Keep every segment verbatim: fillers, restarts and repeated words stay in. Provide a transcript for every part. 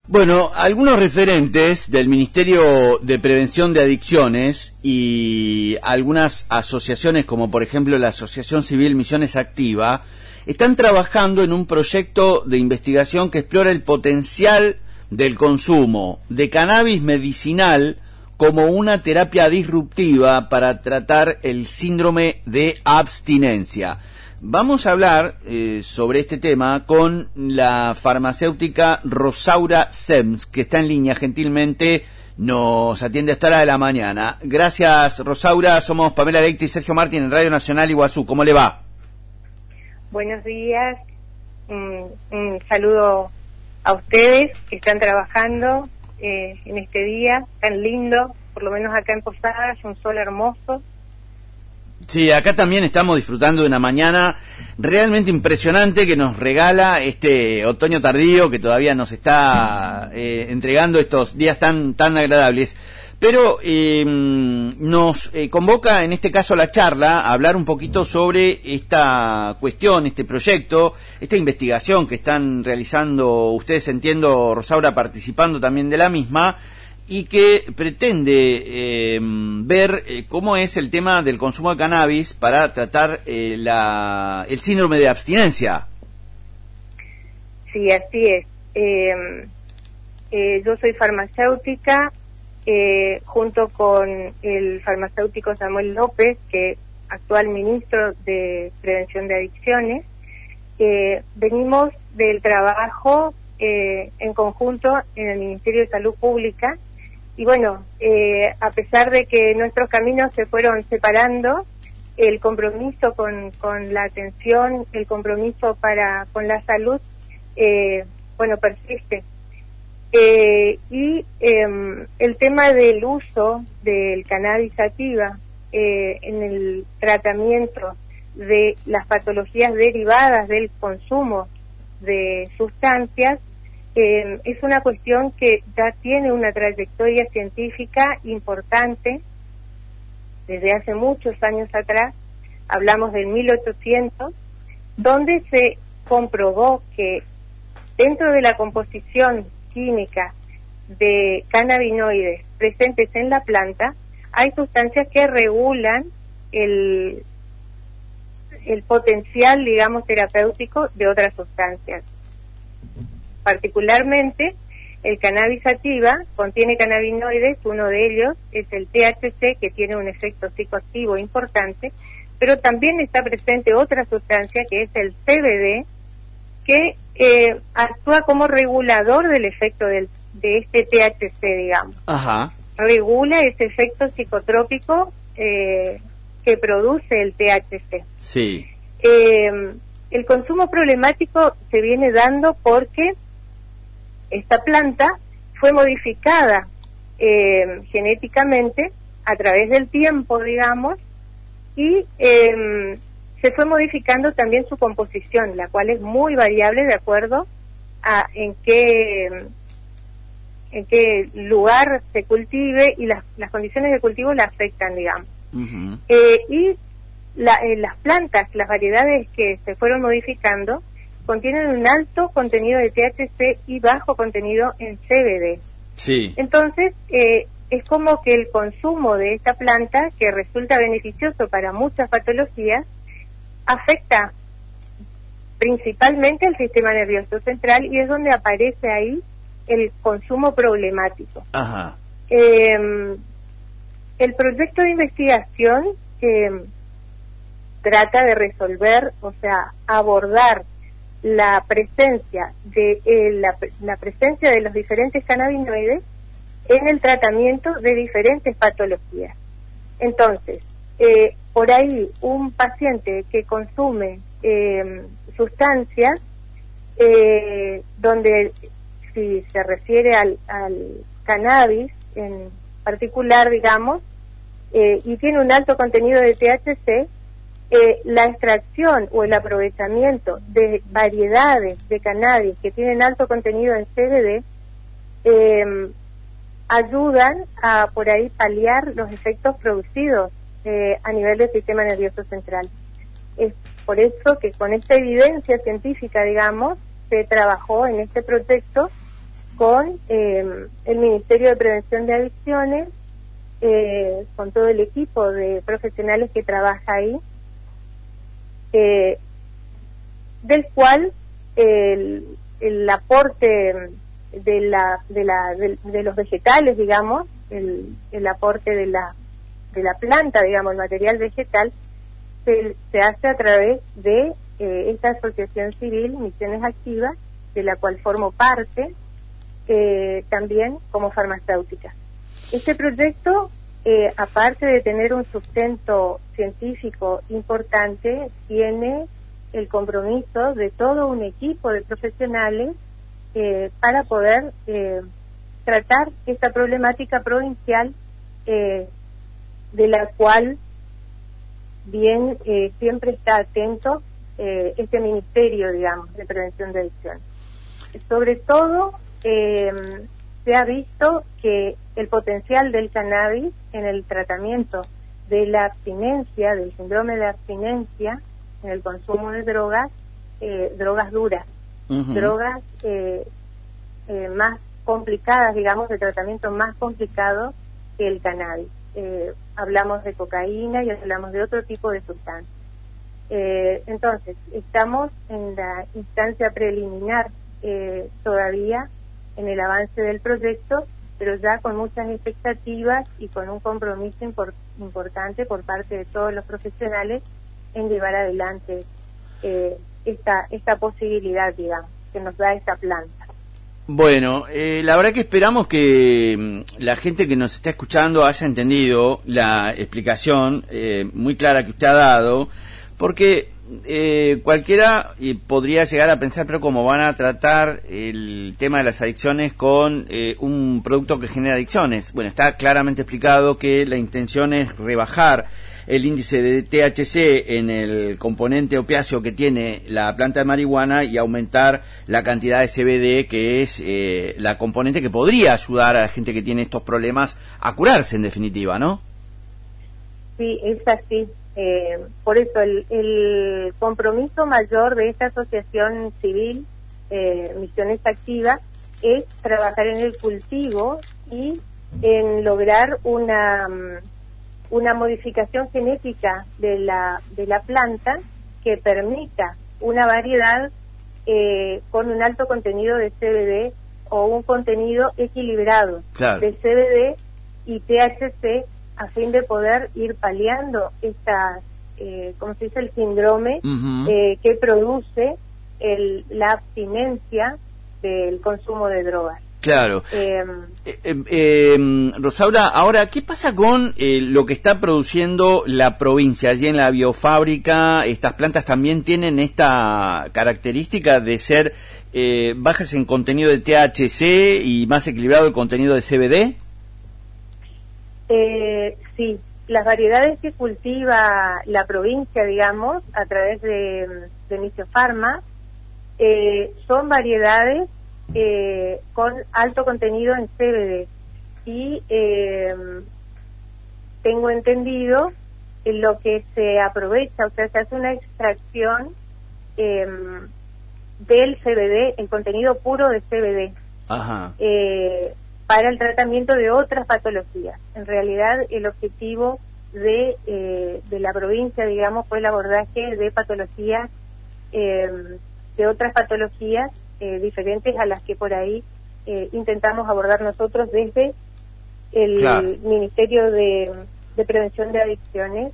Bueno, algunos referentes del Ministerio de Prevención de Adicciones y algunas asociaciones, como por ejemplo la Asociación Civil Misiones Activa, están trabajando en un proyecto de investigación que explora el potencial del consumo de cannabis medicinal como una terapia disruptiva para tratar el síndrome de abstinencia. Vamos a hablar eh, sobre este tema con la farmacéutica Rosaura Sems, que está en línea, gentilmente nos atiende hasta hora de la mañana. Gracias, Rosaura. Somos Pamela Leite y Sergio Martín en Radio Nacional Iguazú. ¿Cómo le va? Buenos días. Un, un saludo a ustedes que están trabajando eh, en este día tan lindo, por lo menos acá en Posadas, un sol hermoso. Sí, acá también estamos disfrutando de una mañana realmente impresionante que nos regala este otoño tardío que todavía nos está eh, entregando estos días tan tan agradables. Pero eh, nos eh, convoca en este caso la charla a hablar un poquito sobre esta cuestión, este proyecto, esta investigación que están realizando ustedes, entiendo, Rosaura, participando también de la misma, y que pretende eh, ver eh, cómo es el tema del consumo de cannabis para tratar eh, la, el síndrome de abstinencia. Sí, así es. Eh, eh, yo soy farmacéutica, eh, junto con el farmacéutico Samuel López, que es actual ministro de Prevención de Adicciones. Eh, venimos del trabajo eh, en conjunto en el Ministerio de Salud Pública. Y bueno, eh, a pesar de que nuestros caminos se fueron separando, el compromiso con, con la atención, el compromiso para con la salud, eh, bueno, persiste. Eh, y eh, el tema del uso del cannabis sativa eh, en el tratamiento de las patologías derivadas del consumo de sustancias, Eh, es una cuestión que ya tiene una trayectoria científica importante desde hace muchos años atrás. Hablamos del mil ochocientos, donde se comprobó que dentro de la composición química de cannabinoides presentes en la planta hay sustancias que regulan el, el potencial, digamos, terapéutico de otras sustancias. Particularmente, el cannabis sativa contiene cannabinoides, uno de ellos es el T H C, que tiene un efecto psicoactivo importante, pero también está presente otra sustancia que es el C B D, que eh, actúa como regulador del efecto del, de este T H C, digamos. Ajá. Regula ese efecto psicotrópico eh, que produce el T H C. Sí. Eh, el consumo problemático se viene dando porque esta planta fue modificada eh, genéticamente a través del tiempo, digamos, y eh, se fue modificando también su composición, la cual es muy variable de acuerdo a en qué en qué lugar se cultive y las, las condiciones de cultivo la afectan, digamos. Uh-huh. Eh, y la, eh, las plantas, las variedades que se fueron modificando, contienen un alto contenido de T H C y bajo contenido en C B D. Sí. Entonces, eh, es como que el consumo de esta planta, que resulta beneficioso para muchas patologías, afecta principalmente al sistema nervioso central y es donde aparece ahí el consumo problemático. Ajá. Eh, el proyecto de investigación eh, trata de resolver, o sea, abordar la presencia de eh, la, la presencia de los diferentes cannabinoides en el tratamiento de diferentes patologías. Entonces, eh, por ahí un paciente que consume eh, sustancias eh, donde, si se refiere al, al cannabis en particular, digamos, eh, y tiene un alto contenido de T H C, Eh, la extracción o el aprovechamiento de variedades de cannabis que tienen alto contenido en C B D eh, ayudan a por ahí paliar los efectos producidos eh, a nivel del sistema nervioso central. Es por eso que con esta evidencia científica, digamos, se trabajó en este proyecto con eh, el Ministerio de Prevención de Adicciones, eh, con todo el equipo de profesionales que trabaja ahí, eh, del cual el, el aporte de la de la de, de los vegetales, digamos, el, el aporte de la de la planta, digamos, el material vegetal se, se hace a través de eh, esta asociación civil Misiones Activas, de la cual formo parte, eh, también como farmacéutica. Este proyecto, eh, aparte de tener un sustento científico importante, tiene el compromiso de todo un equipo de profesionales eh, para poder eh, tratar esta problemática provincial, eh, de la cual bien eh, siempre está atento eh, este ministerio, digamos, de prevención de adicciones. Sobre todo, eh, se ha visto que el potencial del cannabis en el tratamiento de la abstinencia, del síndrome de abstinencia, en el consumo de drogas, eh, drogas duras, uh-huh. drogas eh, eh, más complicadas, digamos, de tratamiento más complicado que el cannabis. Eh, hablamos de cocaína y hablamos de otro tipo de sustancias. Eh, entonces, estamos en la instancia preliminar eh, todavía en el avance del proyecto, pero ya con muchas expectativas y con un compromiso import- importante por parte de todos los profesionales en llevar adelante eh, esta esta posibilidad, digamos, que nos da esta planta. Bueno, eh, la verdad que esperamos que la gente que nos está escuchando haya entendido la explicación eh, muy clara que usted ha dado, porque eh, cualquiera eh, podría llegar a pensar, pero cómo van a tratar el tema de las adicciones con eh, un producto que genera adicciones. Bueno, está claramente explicado que la intención es rebajar el índice de T H C en el componente opiáceo que tiene la planta de marihuana y aumentar la cantidad de C B D, que es eh, la componente que podría ayudar a la gente que tiene estos problemas a curarse, en definitiva, ¿no? Sí, es así. Eh, por eso el, el compromiso mayor de esta asociación civil, eh, Misiones Activas, es trabajar en el cultivo y en lograr una... una modificación genética de la de la planta que permita una variedad eh, con un alto contenido de C B D o un contenido equilibrado claro. de C B D y T H C, a fin de poder ir paliando esta, eh, ¿cómo se dice?, el síndrome uh-huh. eh, que produce el, la abstinencia del consumo de drogas. Claro. Eh, eh, eh, Rosaura, ahora, ¿qué pasa con eh, lo que está produciendo la provincia? Allí en la biofábrica, ¿estas plantas también tienen esta característica de ser eh, bajas en contenido de T H C y más equilibrado el contenido de C B D? Eh, sí, las variedades que cultiva la provincia, digamos, a través de, de Misiofarma, eh, son variedades Eh, con alto contenido en C B D y eh, tengo entendido en lo que se aprovecha, o sea, se hace una extracción eh, del C B D, el contenido puro de C B D, Ajá. Eh, para el tratamiento de otras patologías. En realidad, el objetivo de, eh, de la provincia, digamos, fue el abordaje de patologías, eh, de otras patologías Eh, diferentes a las que por ahí eh, intentamos abordar nosotros desde el claro. Ministerio de, de Prevención de Adicciones.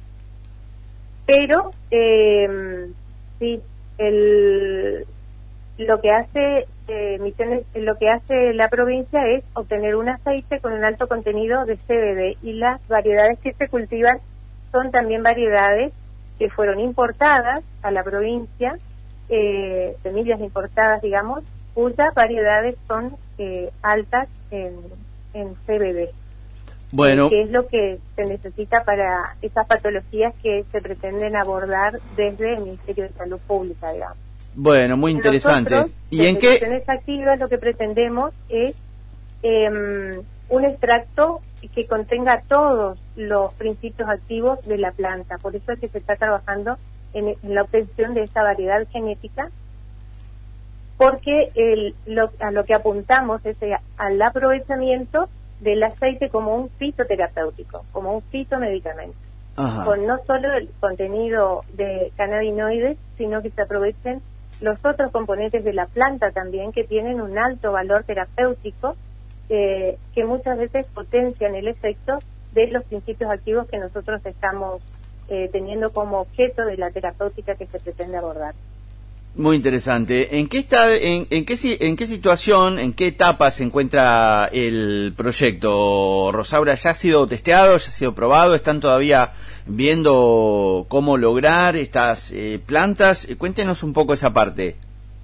Pero eh, sí, el, lo que hace eh, Misiones, lo que hace la provincia es obtener un aceite con un alto contenido de C B D, y las variedades que se cultivan son también variedades que fueron importadas a la provincia, Eh, semillas importadas, digamos, cuyas variedades son eh, altas en, en C B D. Bueno, que es lo que se necesita para esas patologías que se pretenden abordar desde el Ministerio de Salud Pública, digamos. Bueno, muy interesante. Nosotros, ¿Y en qué? Misiones Activas, lo que pretendemos es eh, un extracto que contenga todos los principios activos de la planta. Por eso es que se está trabajando en, en la obtención de esa variedad genética, porque el, lo, a lo que apuntamos es al aprovechamiento del aceite como un fitoterapéutico, como un fitomedicamento, Ajá. con no solo el contenido de cannabinoides, sino que se aprovechen los otros componentes de la planta también, que tienen un alto valor terapéutico, eh, que muchas veces potencian el efecto de los principios activos que nosotros estamos eh, teniendo como objeto de la terapéutica que se pretende abordar. Muy interesante. ¿En qué está, en, en qué en qué situación, en qué etapa se encuentra el proyecto, Rosaura? ¿Ya ha sido testeado, ya ha sido probado? ¿Están todavía viendo cómo lograr estas eh, plantas? Cuéntenos un poco esa parte.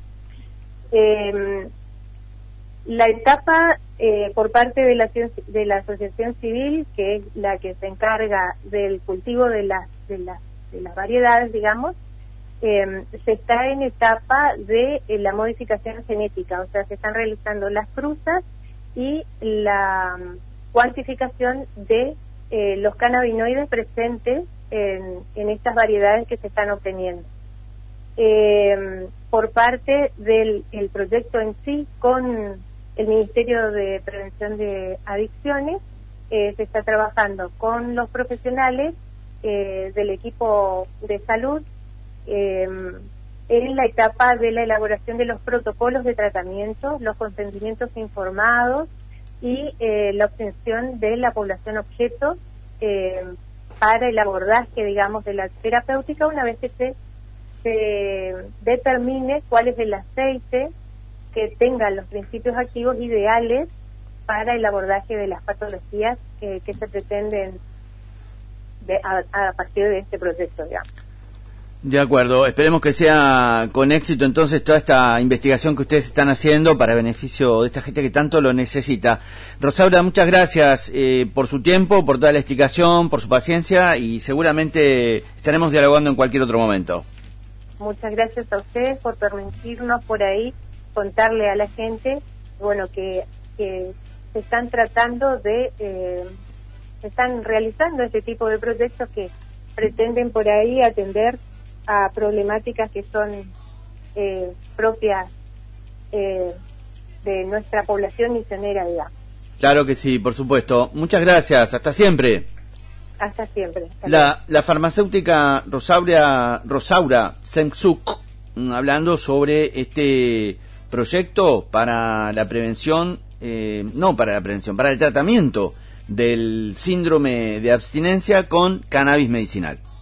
Eh, la etapa eh, por parte de la de la asociación civil, que es la que se encarga del cultivo de las de las de las variedades, digamos. Eh, se está en etapa de eh, la modificación genética, o sea, se están realizando las cruzas y la um, cuantificación de eh, los cannabinoides presentes en, en estas variedades que se están obteniendo. Eh, por parte del el proyecto en sí, con el Ministerio de Prevención de Adicciones, eh, se está trabajando con los profesionales eh, del equipo de salud, Eh, en la etapa de la elaboración de los protocolos de tratamiento, los consentimientos informados y eh, la obtención de la población objeto eh, para el abordaje, digamos, de la terapéutica, una vez que se, se determine cuál es el aceite que tenga los principios activos ideales para el abordaje de las patologías eh, que se pretenden de, a, a partir de este proyecto, digamos. De acuerdo, esperemos que sea con éxito entonces toda esta investigación que ustedes están haciendo para beneficio de esta gente que tanto lo necesita. Rosaura, muchas gracias eh, por su tiempo, por toda la explicación, por su paciencia, y seguramente estaremos dialogando en cualquier otro momento. Muchas gracias a ustedes por permitirnos por ahí contarle a la gente, bueno, que, que se están tratando de, eh, se están realizando este tipo de proyectos que pretenden por ahí atender a problemáticas que son eh, propias eh, de nuestra población misionera, digamos. Claro que sí, por supuesto. Muchas gracias, hasta siempre. Hasta siempre. Hasta la, la farmacéutica Rosaura, Rosaura Semsuk, hablando sobre este proyecto para la prevención, eh, no para la prevención, para el tratamiento del síndrome de abstinencia con cannabis medicinal.